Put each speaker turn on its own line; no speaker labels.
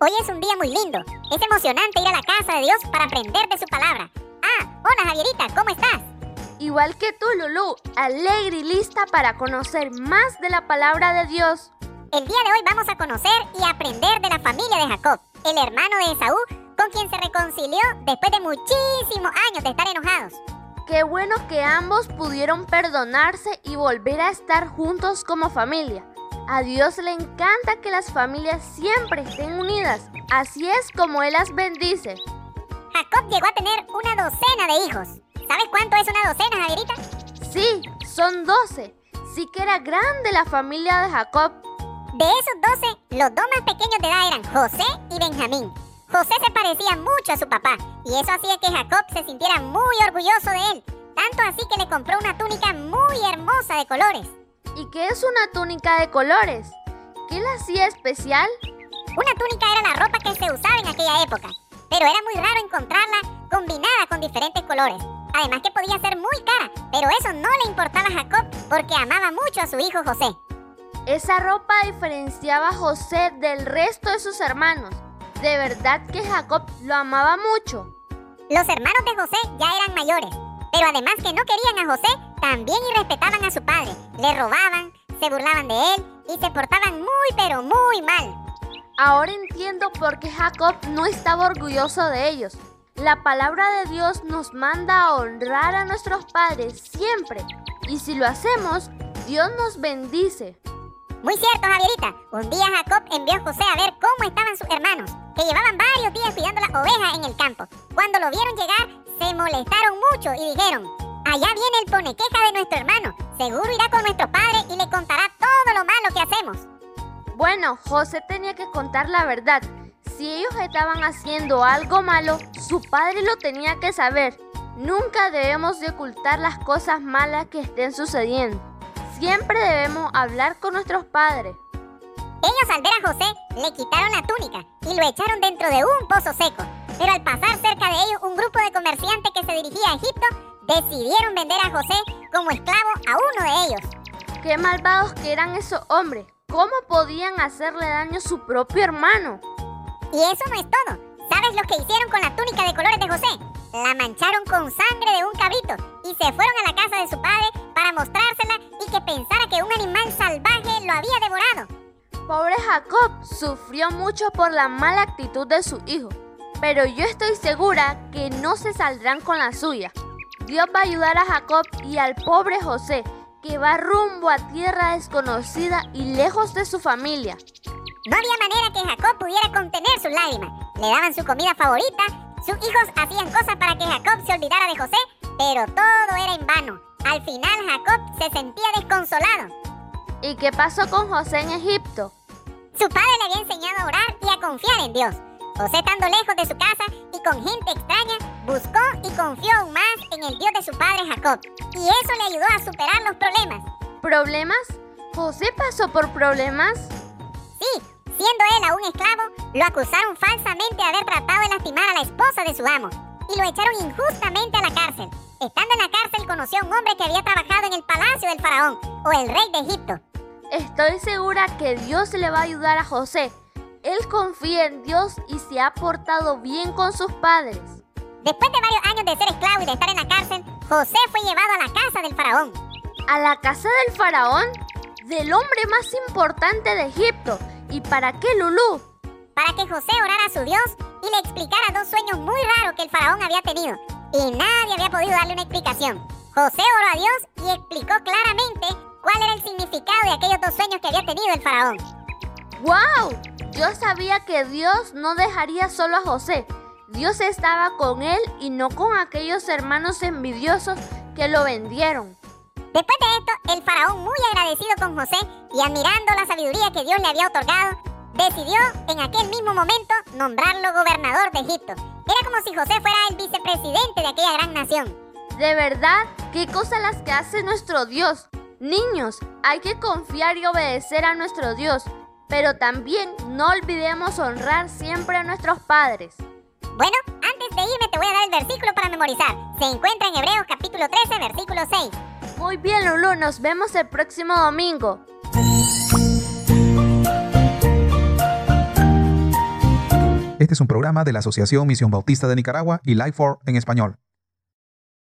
Hoy es un día muy lindo. Es emocionante ir a la casa de Dios para aprender de su palabra. Hola Javierita, ¿cómo estás?
Igual que tú, Lulú, alegre y lista para conocer más de la palabra de Dios.
El día de hoy vamos a conocer y aprender de la familia de Jacob, el hermano de Esaú, con quien se reconcilió después de muchísimos años de estar enojados.
Qué bueno que ambos pudieron perdonarse y volver a estar juntos como familia. A Dios le encanta que las familias siempre estén unidas. Así es como Él las bendice.
Jacob llegó a tener una docena de hijos. ¿Sabes cuánto es una docena, Javierita?
Sí, son 12. Sí que era grande la familia de Jacob.
De esos 12, los dos más pequeños de edad eran José y Benjamín. José se parecía mucho a su papá y eso hacía que Jacob se sintiera muy orgulloso de él. Tanto así que le compró una túnica muy hermosa de colores.
¿Y qué es una túnica de colores? ¿Qué la hacía especial?
Una túnica era la ropa que se usaba en aquella época, pero era muy raro encontrarla combinada con diferentes colores. Además que podía ser muy cara, pero eso no le importaba a Jacob porque amaba mucho a su hijo José.
Esa ropa diferenciaba a José del resto de sus hermanos. De verdad que Jacob lo amaba mucho.
Los hermanos de José ya eran mayores, pero además que no querían a José, también irrespetaban a su padre. Le robaban, se burlaban de él y se portaban muy pero muy mal.
Ahora entiendo por qué Jacob no estaba orgulloso de ellos. La palabra de Dios nos manda a honrar a nuestros padres siempre. Y si lo hacemos, Dios nos bendice.
Muy cierto, Javierita. Un día Jacob envió a José a ver cómo estaban sus hermanos, que llevaban varios días cuidando las ovejas en el campo. Cuando lo vieron llegar, se molestaron mucho y dijeron: allá viene el ponequeja de nuestro hermano. Seguro irá con nuestro padre y le contará todo lo malo que hacemos.
Bueno, José tenía que contar la verdad. Si ellos estaban haciendo algo malo, su padre lo tenía que saber. Nunca debemos de ocultar las cosas malas que estén sucediendo. Siempre debemos hablar con nuestros padres.
Ellos al ver a José le quitaron la túnica y lo echaron dentro de un pozo seco. Pero al pasar cerca de ellos un grupo de comerciantes que se dirigía a Egipto, decidieron vender a José como esclavo a uno de ellos.
¡Qué malvados que eran esos hombres! ¿Cómo podían hacerle daño a su propio hermano?
Y eso no es todo. ¿Sabes lo que hicieron con la túnica de colores de José? La mancharon con sangre de un cabrito y se fueron a la casa de su padre para mostrársela y que pensara que un animal salvaje lo había devorado.
Pobre Jacob sufrió mucho por la mala actitud de su hijo, pero yo estoy segura que no se saldrán con la suya. Dios va a ayudar a Jacob y al pobre José, que va rumbo a tierra desconocida y lejos de su familia.
No había manera que Jacob pudiera contener sus lágrimas. Le daban su comida favorita, sus hijos hacían cosas para que Jacob se olvidara de José, pero todo era en vano. Al final Jacob se sentía desconsolado.
¿Y qué pasó con José en Egipto?
Su padre le había enseñado a orar y a confiar en Dios. José, estando lejos de su casa y con gente extraña, buscó y confió aún más en el Dios de su padre Jacob. Y eso le ayudó a superar los problemas.
¿Problemas? ¿José pasó por problemas?
Sí, siendo él aún esclavo, lo acusaron falsamente de haber tratado de lastimar a la esposa de su amo y lo echaron injustamente a la cárcel. Estando en la cárcel conoció a un hombre que había trabajado en el palacio del faraón o el rey de Egipto.
Estoy segura que Dios le va a ayudar a José. Él confía en Dios y se ha portado bien con sus padres.
Después de varios años de ser esclavo y de estar en la cárcel, José fue llevado a la casa del faraón.
¿A la casa del faraón? Del hombre más importante de Egipto. ¿Y para qué, Lulú?
Para que José orara a su Dios y le explicara dos sueños muy raros que el faraón había tenido. Y nadie había podido darle una explicación. José oró a Dios y explicó claramente cuál era el significado de aquellos dos sueños que había tenido el faraón.
¡Wow! Yo sabía que Dios no dejaría solo a José. Dios estaba con él y no con aquellos hermanos envidiosos que lo vendieron.
Después de esto, el faraón, muy agradecido con José y admirando la sabiduría que Dios le había otorgado, decidió en aquel mismo momento nombrarlo gobernador de Egipto. Era como si José fuera el vicepresidente de aquella gran nación.
De verdad, qué cosas las que hace nuestro Dios. Niños, hay que confiar y obedecer a nuestro Dios, pero también no olvidemos honrar siempre a nuestros padres.
Bueno, antes de irme te voy a dar el versículo para memorizar. Se encuentra en Hebreos capítulo 13, versículo 6.
Muy bien, Lulú, nos vemos el próximo domingo.
Este es un programa de la Asociación Misión Bautista de Nicaragua y Life4 en español.